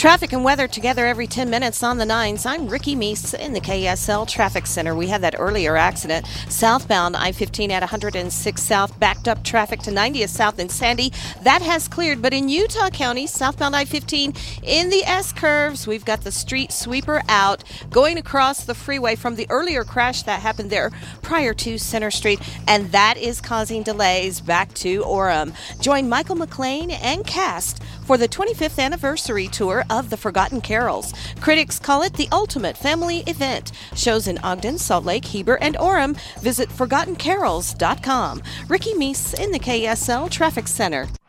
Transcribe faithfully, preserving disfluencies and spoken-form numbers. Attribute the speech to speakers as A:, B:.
A: Traffic and weather together every ten minutes on the nines. I'm Ricky Meese in the K S L Traffic Center. We had that earlier accident. Southbound I fifteen at one hundred six South, backed up traffic to ninetieth South in Sandy. That has cleared, but in Utah County, southbound I fifteen in the S-curves, we've got the street sweeper out, going across the freeway from the earlier crash that happened there prior to Center Street, and that is causing delays back to Orem. Join Michael McLean and cast for the twenty-fifth anniversary tour of The Forgotten Carols. Critics call it the ultimate family event. Shows in Ogden, Salt Lake, Heber, and Orem. Visit forgotten carols dot com. Ricky Meese in the K S L Traffic Center.